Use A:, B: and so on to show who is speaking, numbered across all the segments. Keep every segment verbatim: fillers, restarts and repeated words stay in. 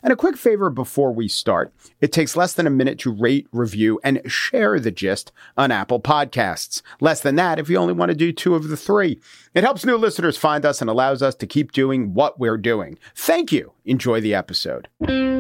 A: And a quick favor before we start. It takes less than a minute to rate, review, and share the gist on Apple Podcasts. Less than that if you only want to do two of the three. It helps new listeners find us and allows us to keep doing what we're doing. Thank you. Enjoy the episode.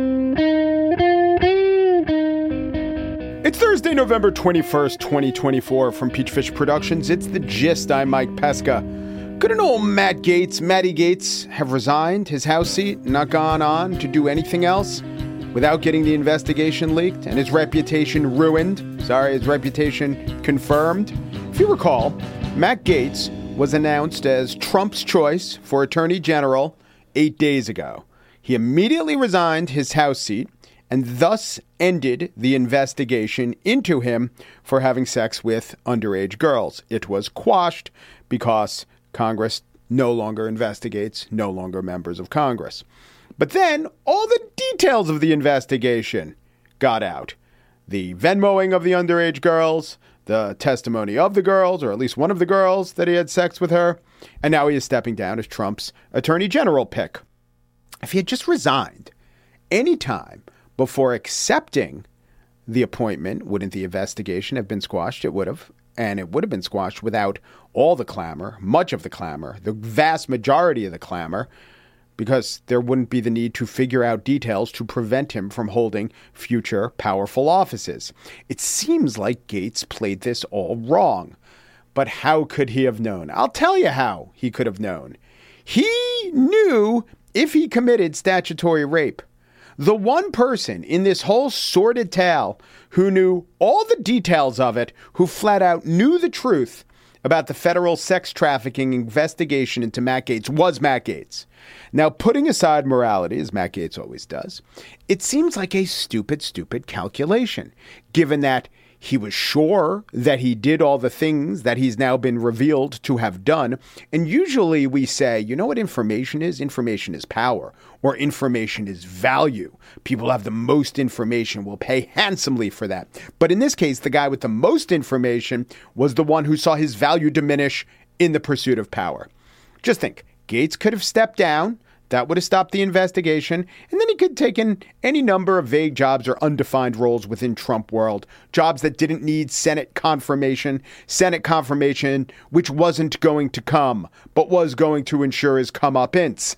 A: It's Thursday, November twenty-first, twenty twenty-four. From Peachfish Productions, it's The Gist. I'm Mike Pesca. Couldn't old Matt Gaetz, Matty Gaetz, have resigned his House seat and not gone on to do anything else without getting the investigation leaked and his reputation ruined? Sorry, his reputation confirmed. If you recall, Matt Gaetz was announced as Trump's choice for Attorney General eight days ago. He immediately resigned his House seat and thus ended the investigation into him for having sex with underage girls. It was quashed because Congress no longer investigates, no longer members of Congress. But then all the details of the investigation got out. The Venmoing of the underage girls, the testimony of the girls, or at least one of the girls that he had sex with her, and now he is stepping down as Trump's Attorney General pick. If he had just resigned any time before accepting the appointment, wouldn't the investigation have been squashed? It would have. And it would have been squashed without all the clamor, much of the clamor, the vast majority of the clamor, because there wouldn't be the need to figure out details to prevent him from holding future powerful offices. It seems like Gaetz played this all wrong. But how could he have known? I'll tell you how he could have known. He knew if he committed statutory rape. The one person in this whole sordid tale who knew all the details of it, who flat out knew the truth about the federal sex trafficking investigation into Matt Gaetz was Matt Gaetz. Now, putting aside morality, as Matt Gaetz always does, it seems like a stupid, stupid calculation, given that he was sure that he did all the things that he's now been revealed to have done. And usually we say, you know what information is? Information is power, or information is value. People have the most information, will pay handsomely for that. But in this case, the guy with the most information was the one who saw his value diminish in the pursuit of power. Just think, Gaetz could have stepped down. That would have stopped the investigation, and then he could have taken any number of vague jobs or undefined roles within Trump world, jobs that didn't need Senate confirmation, Senate confirmation which wasn't going to come, but was going to ensure his comeuppance.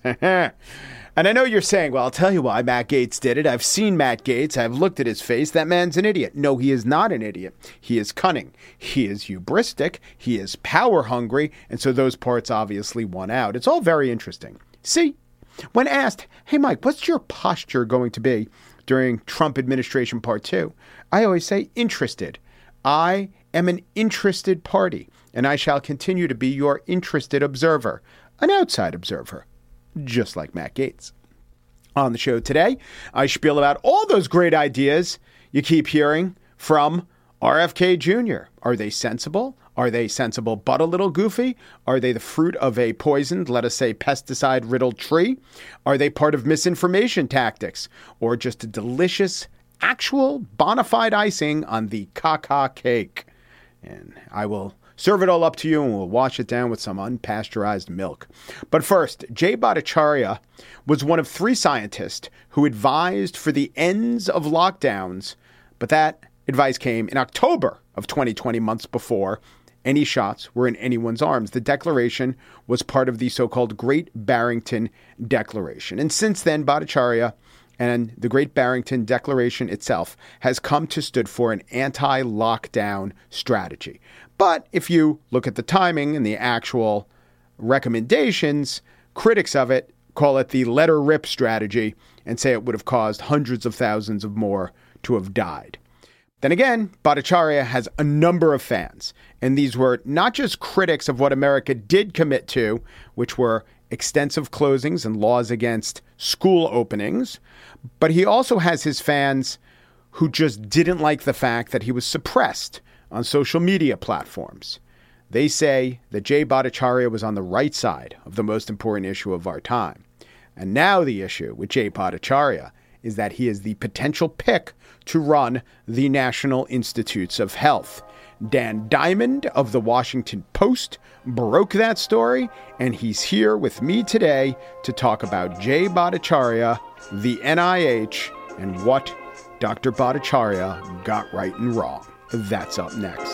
A: And I know you're saying, well, I'll tell you why Matt Gaetz did it. I've seen Matt Gaetz. I've looked at his face. That man's an idiot. No, he is not an idiot. He is cunning. He is hubristic. He is power hungry. And so those parts obviously won out. It's all very interesting. See? When asked, hey, Mike, what's your posture going to be during Trump administration part two? I always say interested. I am an interested party, and I shall continue to be your interested observer, an outside observer, just like Matt Gaetz. On the show today, I spiel about all those great ideas you keep hearing from R F K Junior Are they sensible? Are they sensible but a little goofy? Are they the fruit of a poisoned, let us say, pesticide-riddled tree? Are they part of misinformation tactics? Or just a delicious, actual, bona fide icing on the caca cake? And I will serve it all up to you, and we'll wash it down with some unpasteurized milk. But first, Jay Bhattacharya was one of three scientists who advised for the ends of lockdowns, but that advice came in October of twenty twenty, months before any shots were in anyone's arms. The declaration was part of the so-called Great Barrington Declaration. And since then, Bhattacharya and the Great Barrington Declaration itself has come to stood for an anti-lockdown strategy. But if you look at the timing and the actual recommendations, critics of it call it the letter rip strategy and say it would have caused hundreds of thousands of more to have died. Then again, Bhattacharya has a number of fans, and these were not just critics of what America did commit to, which were extensive closings and laws against school openings, but he also has his fans who just didn't like the fact that he was suppressed on social media platforms. They say that Jay Bhattacharya was on the right side of the most important issue of our time. And now the issue with Jay Bhattacharya is that he is the potential pick to run the National Institutes of Health. Dan Diamond of the Washington Post broke that story, and he's here with me today to talk about Jay Bhattacharya the N I H, and what Doctor Bhattacharya got right and wrong. That's up next.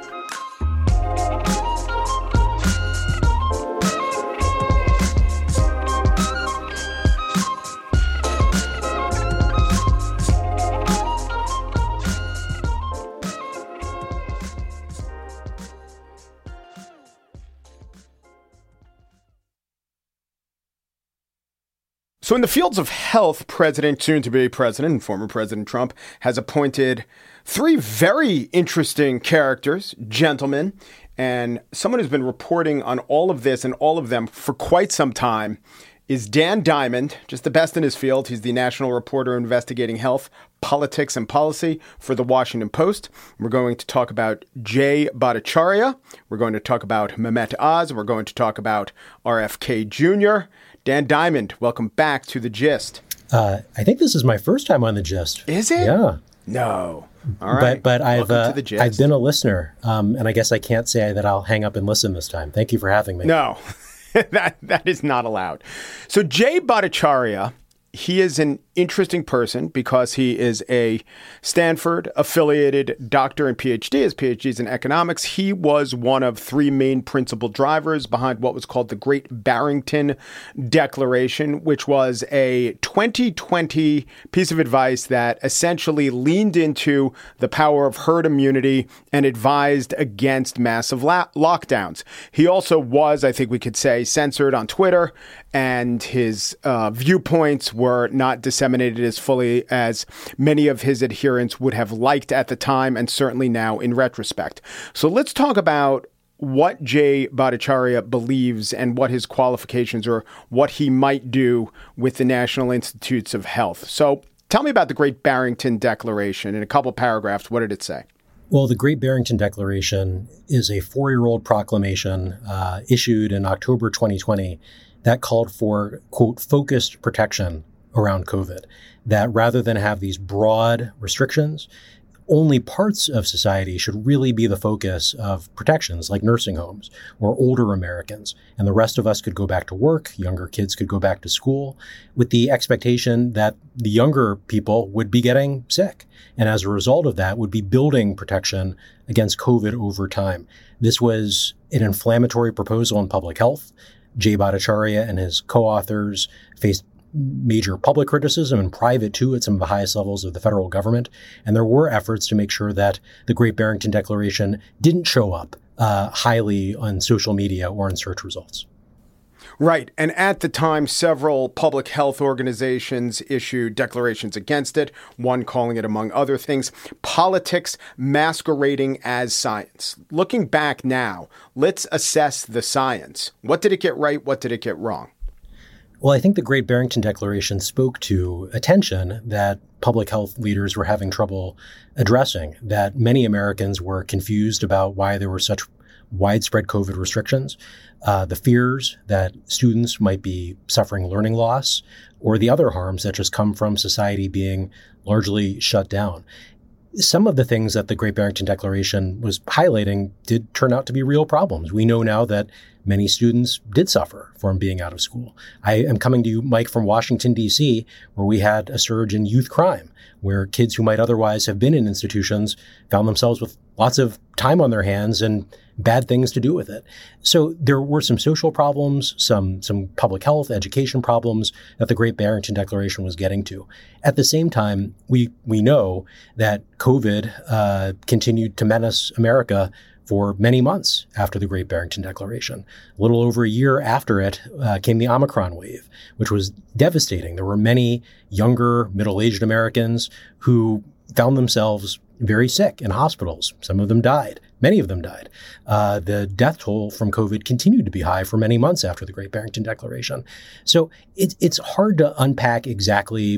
A: So in the fields of health, President, soon-to-be President, and former President Trump has appointed three very interesting characters, gentlemen, and someone who's been reporting on all of this and all of them for quite some time is Dan Diamond, just the best in his field. He's the national reporter investigating health, politics, and policy for The Washington Post. We're going to talk about Jay Bhattacharya. We're going to talk about Mehmet Oz. We're going to talk about R F K Junior Dan Diamond, welcome back to The Gist.
B: Uh, I think this is my first time on The Gist.
A: Is it?
B: Yeah.
A: No. All right.
B: But, but I've uh, I've been a listener, um, and I guess I can't say that I'll hang up and listen this time. Thank you for having me.
A: No, that that is not allowed. So Jay Bhattacharya, he is an interesting person because he is a Stanford affiliated doctor and P H D. His P H D is in economics. He was one of three main principal drivers behind what was called the Great Barrington Declaration, which was a twenty twenty piece of advice that essentially leaned into the power of herd immunity and advised against massive la- lockdowns. He also was, I think we could say, censored on Twitter, and his uh, viewpoints were not disseminated as fully as many of his adherents would have liked at the time, and certainly now in retrospect. So let's talk about what Jay Bhattacharya believes and what his qualifications or what he might do with the National Institutes of Health. So tell me about the Great Barrington Declaration. In a couple paragraphs, what did it say?
B: Well, the Great Barrington Declaration is a four-year-old proclamation uh, issued in October twenty twenty that called for, quote, focused protection around COVID, that rather than have these broad restrictions, only parts of society should really be the focus of protections, like nursing homes or older Americans. And the rest of us could go back to work, younger kids could go back to school, with the expectation that the younger people would be getting sick. And as a result of that, would be building protection against COVID over time. This was an inflammatory proposal in public health. Jay Bhattacharya and his co-authors faced major public criticism and private too at some of the highest levels of the federal government. And there were efforts to make sure that the Great Barrington Declaration didn't show up uh, highly on social media or in search results.
A: Right. And at the time, several public health organizations issued declarations against it, one calling it, among other things, politics masquerading as science. Looking back now, let's assess the science. What did it get right? What did it get wrong?
B: Well, I think the Great Barrington Declaration spoke to a tension that public health leaders were having trouble addressing, that many Americans were confused about why there were such widespread COVID restrictions, uh, the fears that students might be suffering learning loss, or the other harms that just come from society being largely shut down. Some of the things that the Great Barrington Declaration was highlighting did turn out to be real problems. We know now that many students did suffer from being out of school. I am coming to you, Mike, from Washington, D C, where we had a surge in youth crime, where kids who might otherwise have been in institutions found themselves with lots of time on their hands and bad things to do with it. So there were some social problems, some some public health, education problems that the Great Barrington Declaration was getting to. At the same time, we we know that COVID uh, continued to menace America for many months after the Great Barrington Declaration. A little over a year after it uh, came the Omicron wave, which was devastating. There were many younger, middle-aged Americans who found themselves very sick in hospitals. Some of them died. Many of them died. Uh, the death toll from COVID continued to be high for many months after the Great Barrington Declaration. So it, it's hard to unpack exactly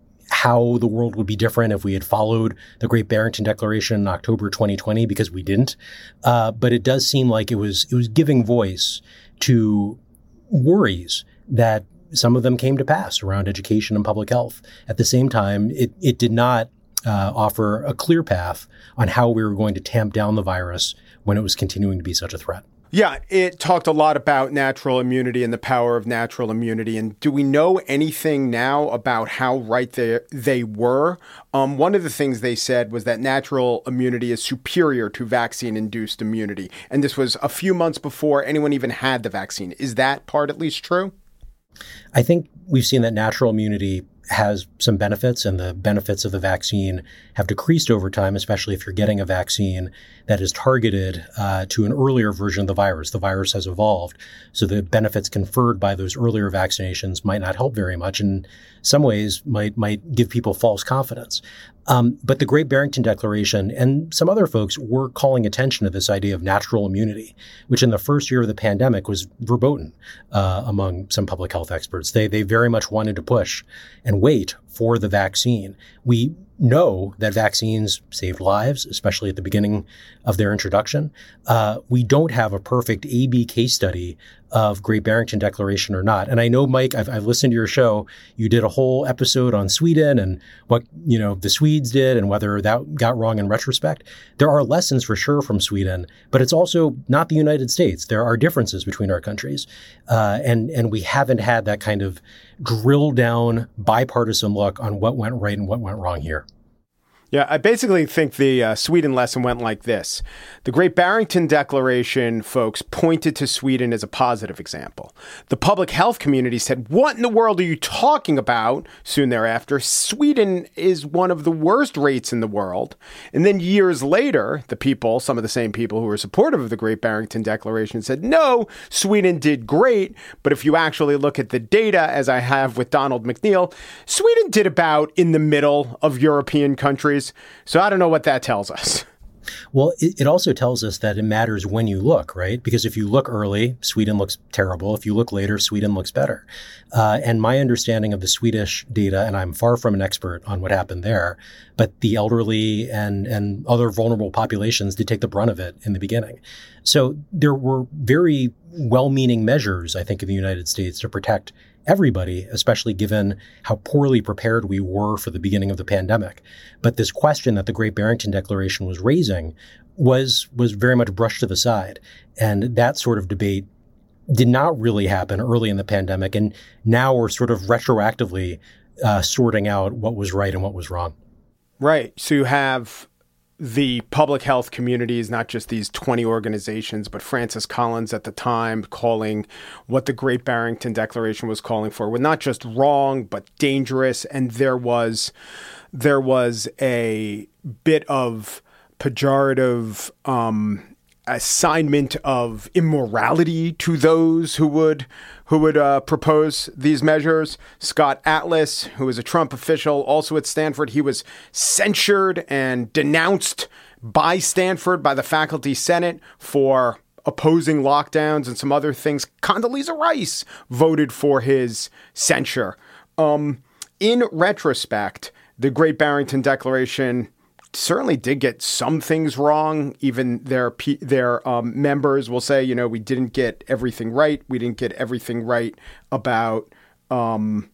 B: how the world would be different if we had followed the Great Barrington Declaration in October twenty twenty, because we didn't. Uh, but it does seem like it was it was giving voice to worries that some of them came to pass around education and public health. At the same time, it, it did not uh, offer a clear path on how we were going to tamp down the virus when it was continuing to be such a threat.
A: Yeah, it talked a lot about natural immunity and the power of natural immunity. And do we know anything now about how right they, they were? Um, one of the things they said was that natural immunity is superior to vaccine-induced immunity. And this was a few months before anyone even had the vaccine. Is that part at least true?
B: I think we've seen that natural immunity has some benefits, and the benefits of the vaccine have decreased over time, especially if you're getting a vaccine that is targeted uh, to an earlier version of the virus. The virus has evolved, so the benefits conferred by those earlier vaccinations might not help very much, and in some ways might might give people false confidence. Um, but the Great Barrington Declaration and some other folks were calling attention to this idea of natural immunity, which in the first year of the pandemic was verboten uh, among some public health experts. They they very much wanted to push and wait for the vaccine. We know that vaccines saved lives, especially at the beginning of their introduction. Uh, we don't have a perfect A B case study of Great Barrington Declaration or not. And I know, Mike, I've, I've listened to your show. You did a whole episode on Sweden and what, you know, the Swedes did and whether that got wrong in retrospect. There are lessons for sure from Sweden, but it's also not the United States. There are differences between our countries. Uh, and, and we haven't had that kind of drill down bipartisan look on what went right and what went wrong here.
A: Yeah, I basically think the uh, Sweden lesson went like this. The Great Barrington Declaration, folks, pointed to Sweden as a positive example. The public health community said, what in the world are you talking about? Soon thereafter, Sweden is one of the worst rates in the world. And then years later, the people, some of the same people who were supportive of the Great Barrington Declaration said, no, Sweden did great. But if you actually look at the data, as I have with Donald McNeil, Sweden did about in the middle of European countries. So I don't know what that tells us.
B: Well, it, it also tells us that it matters when you look, right? Because if you look early, Sweden looks terrible. If you look later, Sweden looks better. Uh, and my understanding of the Swedish data, and I'm far from an expert on what happened there, but the elderly and, and other vulnerable populations did take the brunt of it in the beginning. So there were very well-meaning measures, I think, in the United States to protect everybody, especially given how poorly prepared we were for the beginning of the pandemic. But this question that the Great Barrington Declaration was raising was was very much brushed to the side. And that sort of debate did not really happen early in the pandemic. And now we're sort of retroactively uh, sorting out what was right and what was wrong.
A: Right. So you have the public health communities, not just these twenty organizations, but Francis Collins at the time calling what the Great Barrington Declaration was calling for were not just wrong, but dangerous. And there was there was a bit of pejorative um, assignment of immorality to those who would who would uh, propose these measures. Scott Atlas, who was a Trump official, also at Stanford, he was censured and denounced by Stanford, by the faculty senate, for opposing lockdowns and some other things. Condoleezza Rice voted for his censure. Um, in retrospect, the Great Barrington Declaration certainly did get some things wrong. Even their their um, members will say, you know, we didn't get everything right. We didn't get everything right about um,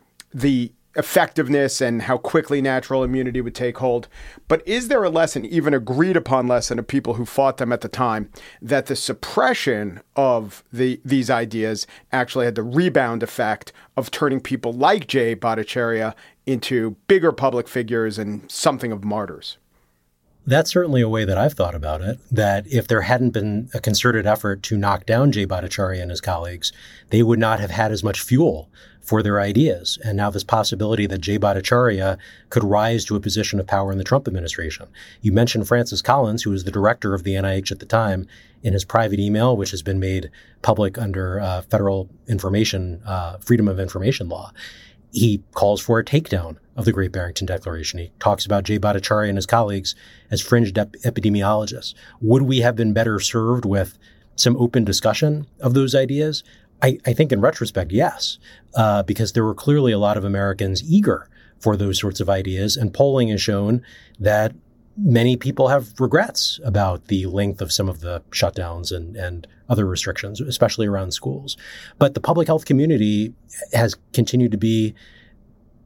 A: the effectiveness and how quickly natural immunity would take hold. But is there a lesson, even agreed upon lesson of people who fought them at the time, that the suppression of the these ideas actually had the rebound effect of turning people like Jay Bhattacharya into bigger public figures and something of martyrs?
B: That's certainly a way that I've thought about it, that if there hadn't been a concerted effort to knock down Jay Bhattacharya and his colleagues, they would not have had as much fuel for their ideas. And now this possibility that Jay Bhattacharya could rise to a position of power in the Trump administration. You mentioned Francis Collins, who was the director of the N I H at the time, in his private email, which has been made public under uh, federal information, uh, freedom of information law. He calls for a takedown of the Great Barrington Declaration. He talks about Jay Bhattacharya and his colleagues as fringe ep- epidemiologists. Would we have been better served with some open discussion of those ideas? I, I think in retrospect, yes, uh, because there were clearly a lot of Americans eager for those sorts of ideas. And polling has shown that many people have regrets about the length of some of the shutdowns and, and other restrictions, especially around schools. But the public health community has continued to be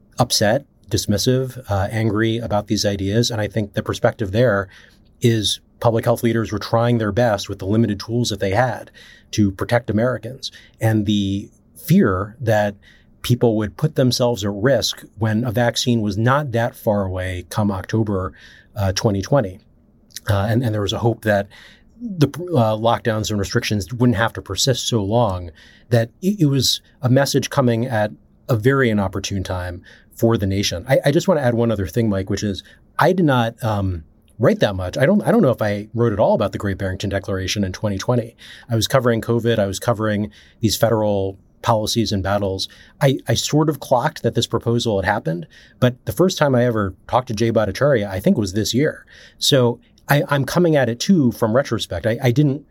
B: upset, dismissive, uh, angry about these ideas. And I think the perspective there is public health leaders were trying their best with the limited tools that they had to protect Americans. And the fear that people would put themselves at risk when a vaccine was not that far away come October uh, twenty twenty. Uh, and, and there was a hope that the uh, lockdowns and restrictions wouldn't have to persist so long, that it, it was a message coming at a very inopportune time for the nation. I, I just want to add one other thing, Mike, which is I did not um, write that much. I don't I don't know if I wrote at all about the Great Barrington Declaration in twenty twenty. I was covering COVID. I was covering these federal policies and battles. I, I sort of clocked that this proposal had happened, but the first time I ever talked to Jay Bhattacharya, I think was this year. So I, I'm coming at it too from retrospect. I, I didn't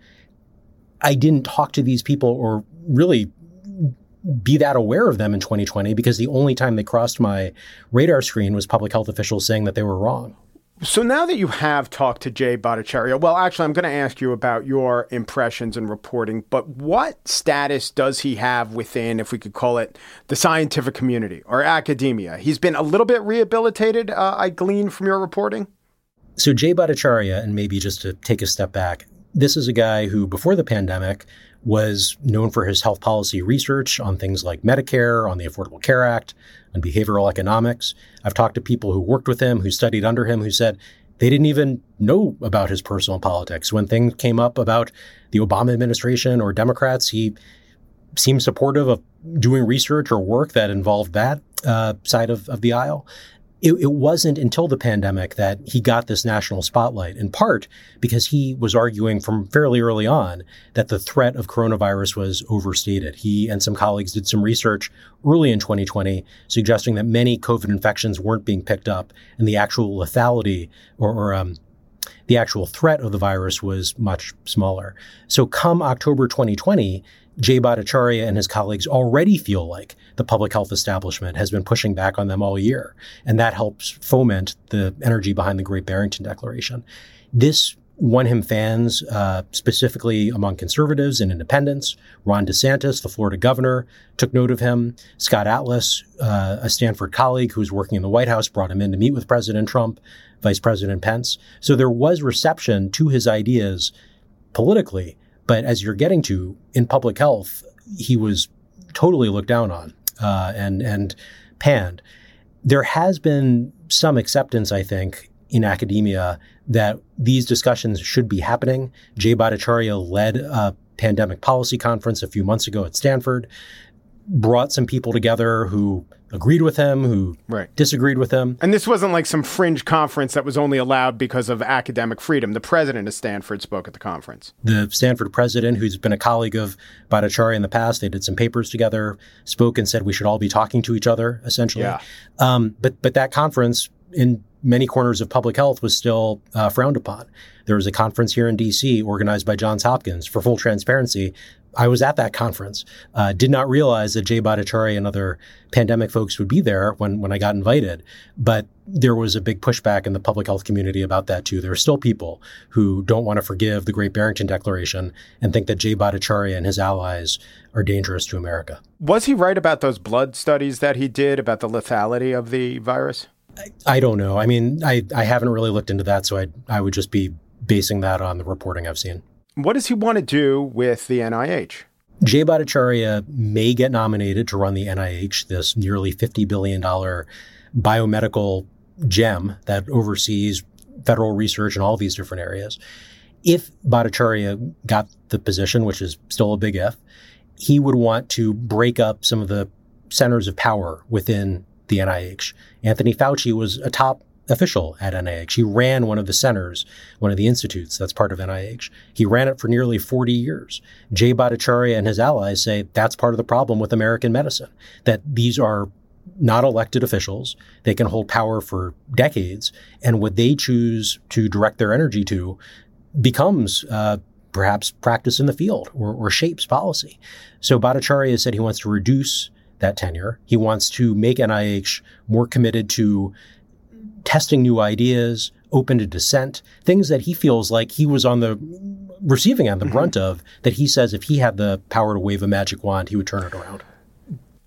B: I didn't talk to these people or really be that aware of them in twenty twenty because the only time they crossed my radar screen was public health officials saying that they were wrong.
A: So now that you have talked to Jay Bhattacharya, well, actually, I'm going to ask you about your impressions and reporting, but what status does he have within, if we could call it, the scientific community or academia? He's been a little bit rehabilitated, uh, I glean from your reporting.
B: So Jay Bhattacharya, and maybe just to take a step back, this is a guy who, before the pandemic, was known for his health policy research on things like Medicare, on the Affordable Care Act, on behavioral economics. I've talked to people who worked with him, who studied under him, who said they didn't even know about his personal politics. When things came up about the Obama administration or Democrats, he seemed supportive of doing research or work that involved that uh, side of, of the aisle. It, it wasn't until the pandemic that he got this national spotlight, in part because he was arguing from fairly early on that the threat of coronavirus was overstated. He and some colleagues did some research early in twenty twenty suggesting that many COVID infections weren't being picked up and the actual lethality or, or um, the actual threat of the virus was much smaller. So come October twenty twenty, Jay Bhattacharya and his colleagues already feel like the public health establishment has been pushing back on them all year. And that helps foment the energy behind the Great Barrington Declaration. This won him fans, uh, specifically among conservatives and independents. Ron DeSantis, the Florida governor, took note of him. Scott Atlas, uh, a Stanford colleague who was working in the White House, brought him in to meet with President Trump, Vice President Pence. So there was reception to his ideas politically. But as you're getting to, in public health, he was totally looked down on uh, and and panned. There has been some acceptance, I think, in academia that these discussions should be happening. Jay Bhattacharya led a pandemic policy conference a few months ago at Stanford, brought some people together who agreed with him, who right. disagreed with him.
A: And this wasn't like some fringe conference that was only allowed because of academic freedom. The president of Stanford spoke at the conference.
B: The Stanford president, who's been a colleague of Bhattacharya in the past, they did some papers together, spoke and said we should all be talking to each other, essentially.
A: Yeah.
B: Um, but, but that conference in many corners of public health was still uh, frowned upon. There was a conference here in D C organized by Johns Hopkins. For full transparency, I was at that conference, uh, did not realize that Jay Bhattacharya and other pandemic folks would be there when, when I got invited. But there was a big pushback in the public health community about that, too. There are still people who don't want to forgive the Great Barrington Declaration and think that Jay Bhattacharya and his allies are dangerous to America.
A: Was he right about those blood studies that he did about the lethality of the virus?
B: I, I don't know. I mean, I, I haven't really looked into that, so I I would just be basing that on the reporting I've seen.
A: What does he want to do with the N I H?
B: Jay Bhattacharya may get nominated to run the N I H, this nearly fifty billion dollars biomedical gem that oversees federal research in all these different areas. If Bhattacharya got the position, which is still a big if, he would want to break up some of the centers of power within the N I H. Anthony Fauci was a top official at N I H. He ran one of the centers, one of the institutes that's part of N I H. He ran it for nearly forty years. Jay Bhattacharya and his allies say that's part of the problem with American medicine, that these are not elected officials. They can hold power for decades, and what they choose to direct their energy to becomes uh, perhaps practice in the field or, or shapes policy. So Bhattacharya said he wants to reduce that tenure. He wants to make N I H more committed to testing new ideas, open to dissent, things that he feels like he was on the receiving end, the mm-hmm. brunt of, that he says if he had the power to wave a magic wand, he would turn it around.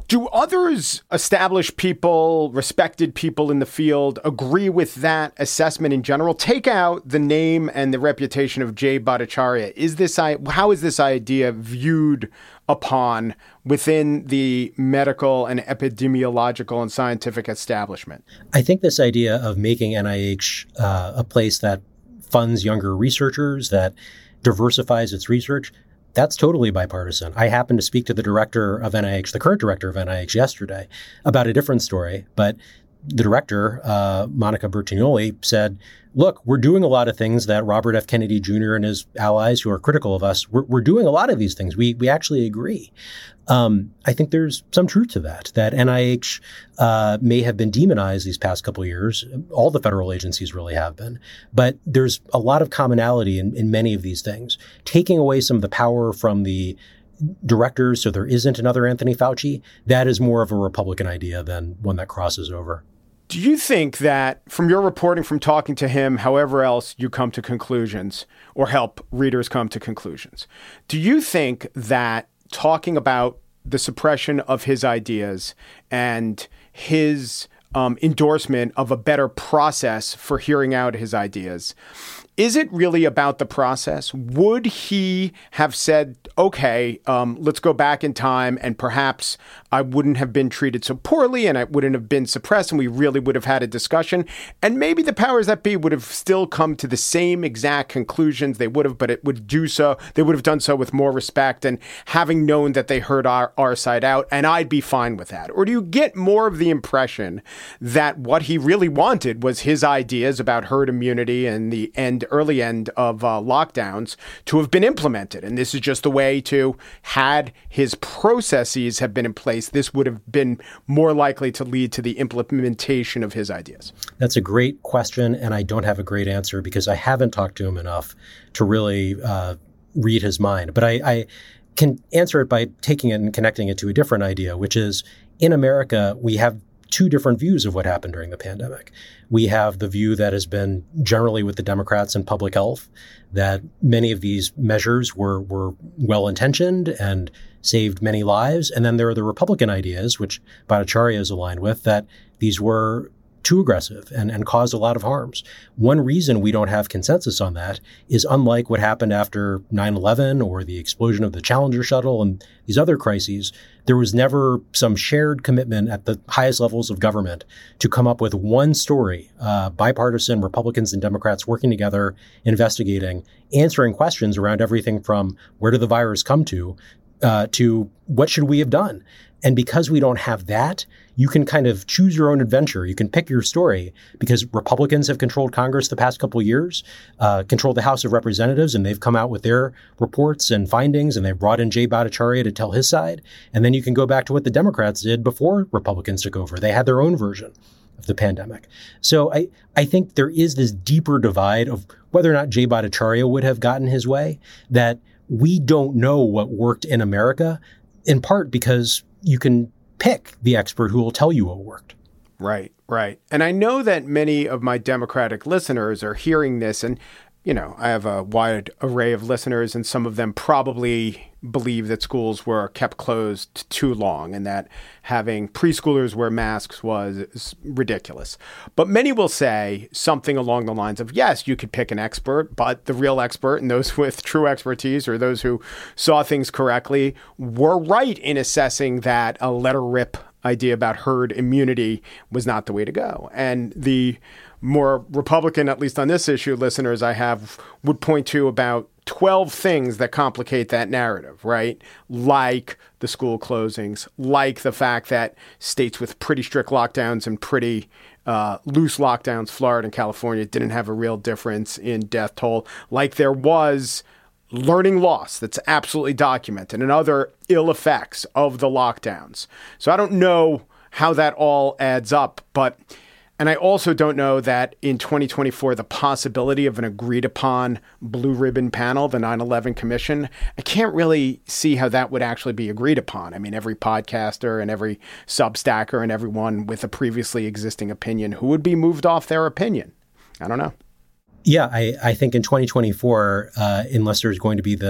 A: Do others, established people, respected people in the field, agree with that assessment in general? Take out the name and the reputation of Jay Bhattacharya. Is this how is this idea viewed upon within the medical and epidemiological and scientific establishment?
B: I think this idea of making N I H uh, a place that funds younger researchers, that diversifies its research, that's totally bipartisan. I happened to speak to the director of N I H, the current director of N I H yesterday, about a different story. But the director, uh, Monica Bertagnoli, said, look, we're doing a lot of things that Robert F. Kennedy Junior and his allies who are critical of us, we're, we're doing a lot of these things. We we actually agree. Um, I think there's some truth to that, that N I H uh, may have been demonized these past couple of years. All the federal agencies really have been. But there's a lot of commonality in, in many of these things. Taking away some of the power from the directors so there isn't another Anthony Fauci, that is more of a Republican idea than one that crosses over.
A: Do you think that from your reporting, from talking to him, however else you come to conclusions or help readers come to conclusions, do you think that talking about the suppression of his ideas and his um, endorsement of a better process for hearing out his ideas, is it really about the process? Would he have said, okay, um, let's go back in time and perhaps I wouldn't have been treated so poorly and I wouldn't have been suppressed and we really would have had a discussion, and maybe the powers that be would have still come to the same exact conclusions they would have, but it would do so, they would have done so with more respect and having known that they heard our, our side out, and I'd be fine with that? Or do you get more of the impression that what he really wanted was his ideas about herd immunity and the end early end of uh, lockdowns to have been implemented? And this is just the way to, had his processes have been in place, this would have been more likely to lead to the implementation of his ideas.
B: That's a great question. And I don't have a great answer because I haven't talked to him enough to really uh, read his mind. But I, I can answer it by taking it and connecting it to a different idea, which is in America, we have two different views of what happened during the pandemic. We have the view that has been generally with the Democrats in public health, that many of these measures were, were well-intentioned and saved many lives. And then there are the Republican ideas, which Bhattacharya is aligned with, that these were too aggressive and, and caused a lot of harms. One reason we don't have consensus on that is, unlike what happened after nine eleven or the explosion of the Challenger shuttle and these other crises, there was never some shared commitment at the highest levels of government to come up with one story, uh, bipartisan Republicans and Democrats working together, investigating, answering questions around everything from where did the virus come to, uh, to what should we have done? And because we don't have that, you can kind of choose your own adventure. You can pick your story because Republicans have controlled Congress the past couple of years, uh, controlled the House of Representatives, and they've come out with their reports and findings, and they've brought in Jay Bhattacharya to tell his side. And then you can go back to what the Democrats did before Republicans took over. They had their own version of the pandemic. So I, I think there is this deeper divide of whether or not Jay Bhattacharya would have gotten his way, that we don't know what worked in America, in part because you can pick the expert who will tell you what worked.
A: Right, right. And I know that many of my Democratic listeners are hearing this, and, you know, I have a wide array of listeners, and some of them probably believe that schools were kept closed too long and that having preschoolers wear masks was ridiculous. But many will say something along the lines of, yes, you could pick an expert, but the real expert and those with true expertise, or those who saw things correctly, were right in assessing that a let her rip idea about herd immunity was not the way to go. And the more Republican, at least on this issue, listeners I have would point to about twelve things that complicate that narrative, right? Like the school closings, like the fact that states with pretty strict lockdowns and pretty uh, loose lockdowns, Florida and California, didn't have a real difference in death toll, like there was learning loss that's absolutely documented and other ill effects of the lockdowns. So I don't know how that all adds up, but and I also don't know that in twenty twenty-four, the possibility of an agreed upon blue ribbon panel, the nine eleven Commission, I can't really see how that would actually be agreed upon. I mean, every podcaster and every Substacker and everyone with a previously existing opinion, who would be moved off their opinion? I don't know.
B: Yeah, I, I think in twenty twenty-four, uh, unless there's going to be the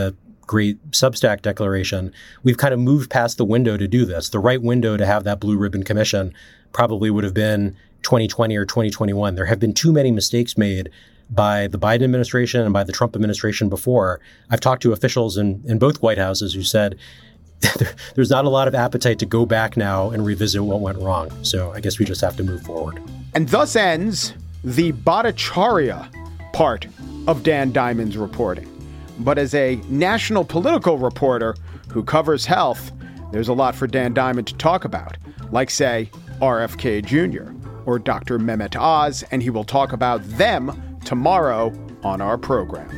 B: great Substack declaration, we've kind of moved past the window to do this. The right window to have that blue ribbon commission probably would have been twenty twenty or twenty twenty-one. There have been too many mistakes made by the Biden administration and by the Trump administration before. I've talked to officials in, in both White Houses who said there's not a lot of appetite to go back now and revisit what went wrong. So I guess we just have to move forward.
A: And thus ends the Bhattacharya part of Dan Diamond's reporting. But as a national political reporter who covers health, there's a lot for Dan Diamond to talk about, like, say, R F K Junior or Doctor Mehmet Oz, and he will talk about them tomorrow on our program.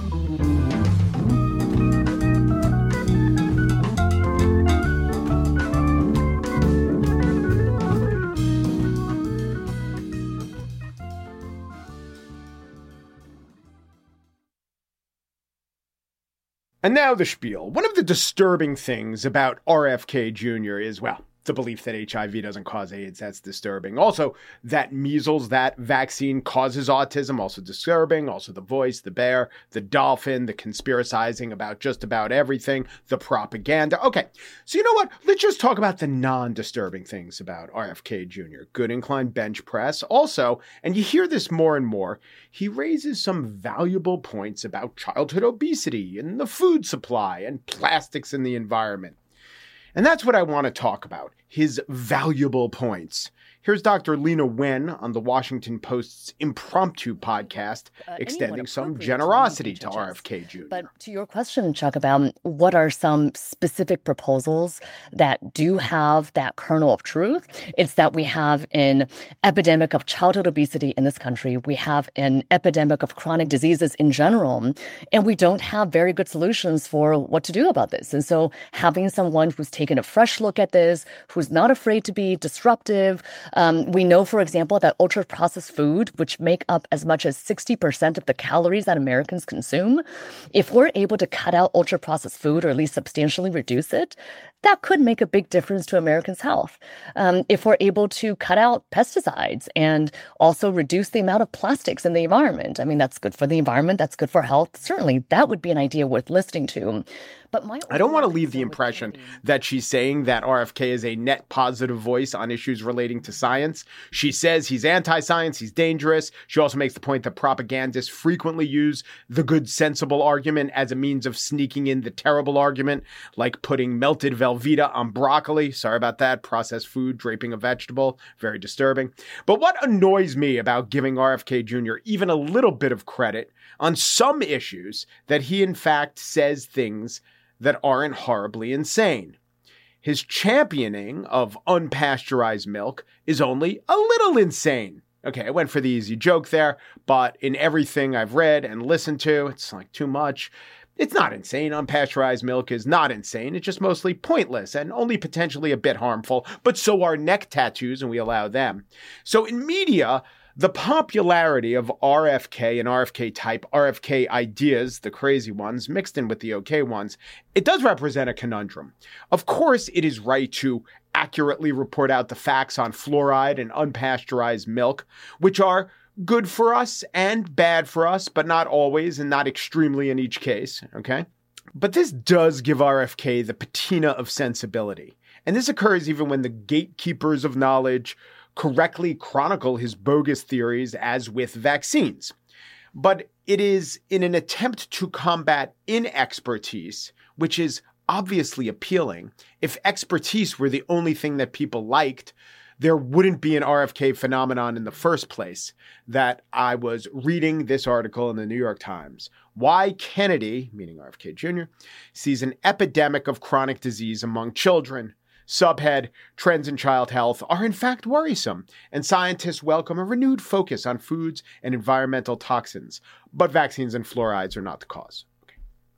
A: And now the spiel. One of the disturbing things about R F K Junior is, well, the belief that H I V doesn't cause AIDS. That's disturbing. Also, that measles, that vaccine causes autism, also disturbing. Also, the voice, the bear, the dolphin, the conspiracizing about just about everything, the propaganda. Okay, so you know what? Let's just talk about the non-disturbing things about R F K Junior Good incline bench press. Also, and you hear this more and more, he raises some valuable points about childhood obesity and the food supply and plastics in the environment. And that's what I want to talk about, his valuable points. Here's Doctor Lena Wen on the Washington Post's Impromptu podcast, uh, extending some generosity to, to R F K Junior
C: But to your question, Chuck, about what are some specific proposals that do have that kernel of truth, it's that we have an epidemic of childhood obesity in this country. We have an epidemic of chronic diseases in general, and we don't have very good solutions for what to do about this. And so having someone who's taken a fresh look at this, who's not afraid to be disruptive. Um, we know, for example, that ultra-processed food, which make up as much as sixty percent of the calories that Americans consume, if we're able to cut out ultra-processed food or at least substantially reduce it, that could make a big difference to Americans' health. Um, if we're able to cut out pesticides and also reduce the amount of plastics in the environment, I mean, that's good for the environment, that's good for health. Certainly, that would be an idea worth listening to. But my
A: I don't want to leave the impression that she's saying that R F K is a net positive voice on issues relating to science. She says he's anti-science, he's dangerous. She also makes the point that propagandists frequently use the good, sensible argument as a means of sneaking in the terrible argument, like putting melted Velveeta on broccoli. Sorry about that. Processed food, draping a vegetable. Very disturbing. But what annoys me about giving R F K Junior even a little bit of credit on some issues that he, in fact, says things that aren't horribly insane. His championing of unpasteurized milk is only a little insane. Okay, I went for the easy joke there, but in everything I've read and listened to, it's like too much. It's not insane. Unpasteurized milk is not insane. It's just mostly pointless and only potentially a bit harmful, but so are neck tattoos, and we allow them. So in media, the popularity of R F K and R F K-type R F K ideas, the crazy ones, mixed in with the okay ones, it does represent a conundrum. Of course, it is right to accurately report out the facts on fluoride and unpasteurized milk, which are good for us and bad for us, but not always and not extremely in each case, okay? But this does give R F K the patina of sensibility. And this occurs even when the gatekeepers of knowledge correctly chronicle his bogus theories, as with vaccines. But it is in an attempt to combat inexpertise, which is obviously appealing. If expertise were the only thing that people liked, there wouldn't be an R F K phenomenon in the first place, that I was reading this article in the New York Times. Why Kennedy, meaning R F K Junior, sees an epidemic of chronic disease among children. Subhead, trends in child health are in fact worrisome, and scientists welcome a renewed focus on foods and environmental toxins, but vaccines and fluorides are not the cause. Okay.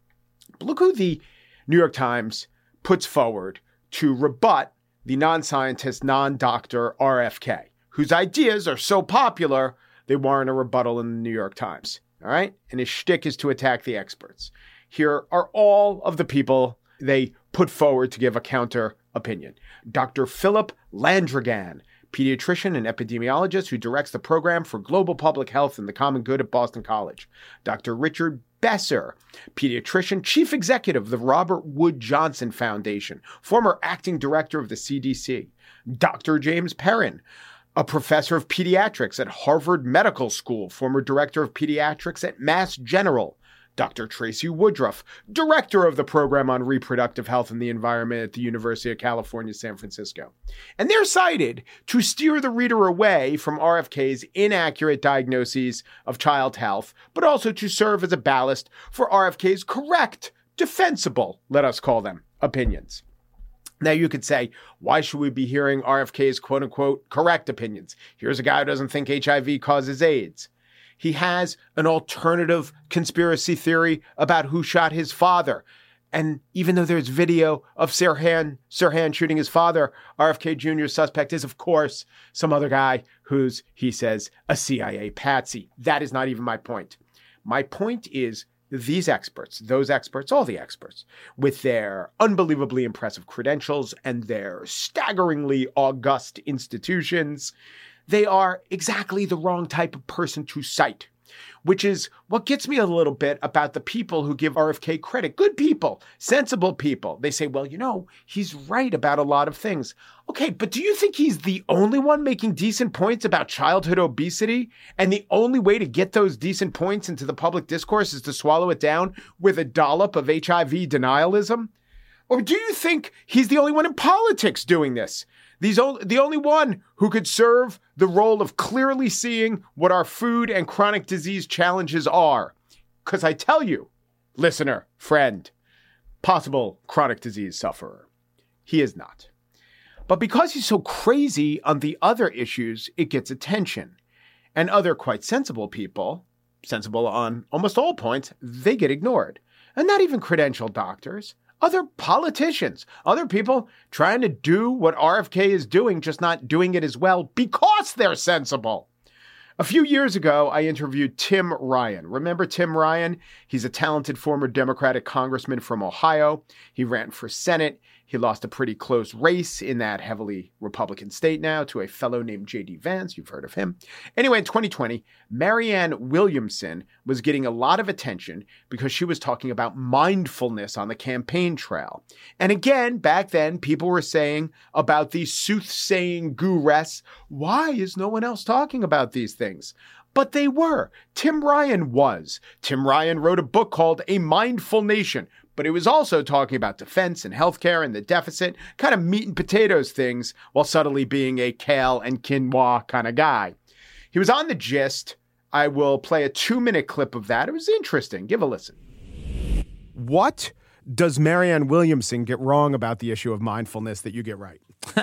A: But look who the New York Times puts forward to rebut the non-scientist, non-doctor R F K, whose ideas are so popular they warrant a rebuttal in the New York Times. All right? And his shtick is to attack the experts. Here are all of the people they put forward to give a counter opinion. Doctor Philip Landrigan, pediatrician and epidemiologist who directs the program for global public health and the common good at Boston College. Doctor Richard Besser, pediatrician, chief executive of the Robert Wood Johnson Foundation, former acting director of the C D C. Doctor James Perrin, a professor of pediatrics at Harvard Medical School, former director of pediatrics at Mass General. Doctor Tracy Woodruff, director of the program on reproductive health and the environment at the University of California, San Francisco. And they're cited to steer the reader away from R F K's inaccurate diagnoses of child health, but also to serve as a ballast for R F K's correct, defensible, let us call them, opinions. Now, you could say, why should we be hearing R F K's quote-unquote correct opinions? Here's a guy who doesn't think H I V causes AIDS. He has an alternative conspiracy theory about who shot his father. And even though there's video of Sirhan, Sirhan shooting his father, R F K Junior's suspect is, of course, some other guy who's, he says, a C I A patsy. That is not even my point. My point is these experts, those experts, all the experts, with their unbelievably impressive credentials and their staggeringly august institutions, they are exactly the wrong type of person to cite, which is what gets me a little bit about the people who give R F K credit. Good people, sensible people. They say, well, you know, he's right about a lot of things. Okay, but do you think he's the only one making decent points about childhood obesity? And the only way to get those decent points into the public discourse is to swallow it down with a dollop of H I V denialism? Or do you think he's the only one in politics doing this? These o- the only one who could serve the role of clearly seeing what our food and chronic disease challenges are. Because I tell you, listener, friend, possible chronic disease sufferer, he is not. But because he's so crazy on the other issues, it gets attention. And other quite sensible people, sensible on almost all points, they get ignored. And not even credentialed doctors. Other politicians, other people trying to do what R F K is doing, just not doing it as well because they're sensible. A few years ago, I interviewed Tim Ryan. Remember Tim Ryan? He's a talented former Democratic congressman from Ohio. He ran for Senate. He lost a pretty close race in that heavily Republican state now to a fellow named J D Vance. You've heard of him. Anyway, in twenty twenty, Marianne Williamson was getting a lot of attention because she was talking about mindfulness on the campaign trail. And again, back then, people were saying about these soothsaying gurus, why is no one else talking about these things? But they were. Tim Ryan was. Tim Ryan wrote a book called A Mindful Nation, but he was also talking about defense and healthcare and the deficit, kind of meat and potatoes things, while subtly being a kale and quinoa kind of guy. He was on The Gist. I will play a two-minute clip of that. It was interesting. Give a listen. What does Marianne Williamson get wrong about the issue of mindfulness that you get right?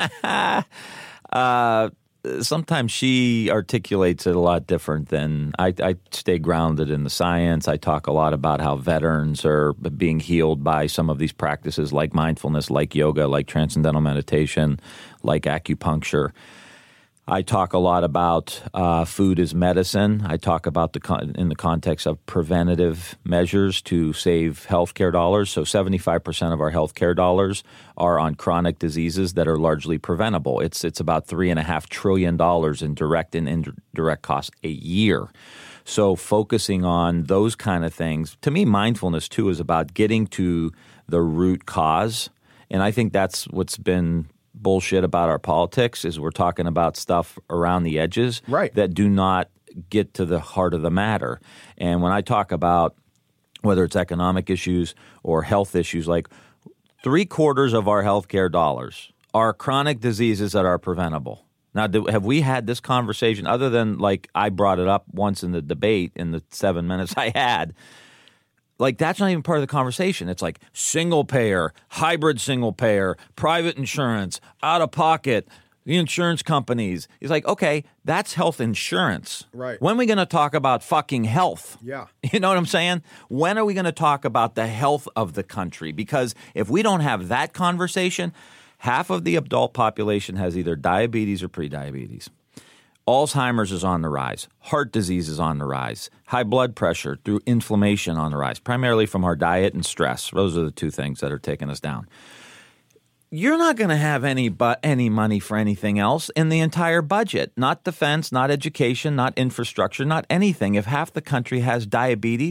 D: uh Sometimes she articulates it a lot different than I, I stay grounded in the science. I talk a lot about how veterans are being healed by some of these practices like mindfulness, like yoga, like transcendental meditation, like acupuncture. I talk a lot about uh, food as medicine. I talk about the con- in the context of preventative measures to save healthcare dollars. So seventy-five percent of our healthcare dollars are on chronic diseases that are largely preventable. It's it's about three and a half trillion dollars in direct and indirect costs a year. So focusing on those kind of things, to me, mindfulness too is about getting to the root cause, and I think that's what's been bullshit about our politics is we're talking about stuff around the edges
A: right.
D: that do not get to the heart of the matter. And when I talk about whether it's economic issues or health issues, like three quarters of our healthcare dollars are chronic diseases that are preventable. Now, do, have we had this conversation other than like I brought it up once in the debate in the seven minutes I had? Like, that's not even part of the conversation. It's like single payer, hybrid single payer, private insurance, out of pocket, the insurance companies. It's like, okay, that's health insurance.
A: Right.
D: When are we going to talk about fucking health?
A: Yeah.
D: You know what I'm saying? When are we going to talk about the health of the country? Because if we don't have that conversation, half of the adult population has either diabetes or prediabetes. Alzheimer's is on the rise. Heart disease is on the rise. High blood pressure through inflammation on the rise, primarily from our diet and stress. Those are the two things that are taking us down. You're not going to have any but any money for anything else in the entire budget. Not defense, not education, not infrastructure, not anything. If half the country has diabetes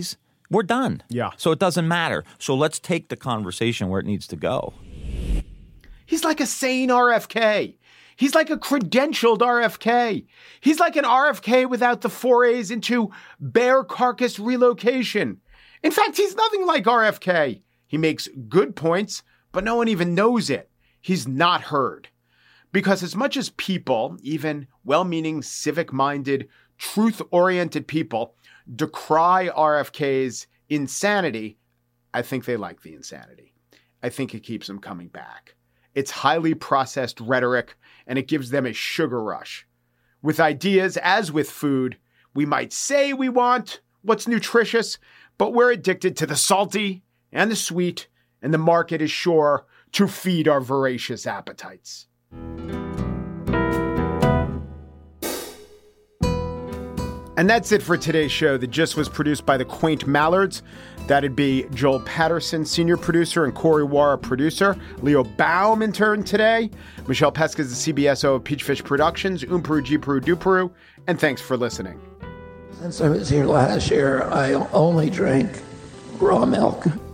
D: we're done.
A: Yeah.
D: So it doesn't matter. So let's take the conversation where it needs to go.
A: He's like a sane R F K. He's like a credentialed R F K. He's like an R F K without the forays into bear carcass relocation. In fact, he's nothing like R F K. He makes good points, but no one even knows it. He's not heard. Because as much as people, even well-meaning, civic-minded, truth-oriented people, decry R F K's insanity, I think they like the insanity. I think it keeps them coming back. It's highly processed rhetoric, and it gives them a sugar rush. With ideas, as with food, we might say we want what's nutritious, but we're addicted to the salty and the sweet, and the market is sure to feed our voracious appetites. And that's it for today's show. The Gist was produced by the Quaint Mallards. That'd be Joel Patterson, senior producer, and Corey Wara, producer. Leo Baum interned today. Michelle Pesca is the C B S O of Peachfish Productions. Umperu, Jiperu, Duperu. And thanks for listening.
E: Since I was here last year, I only drank raw milk.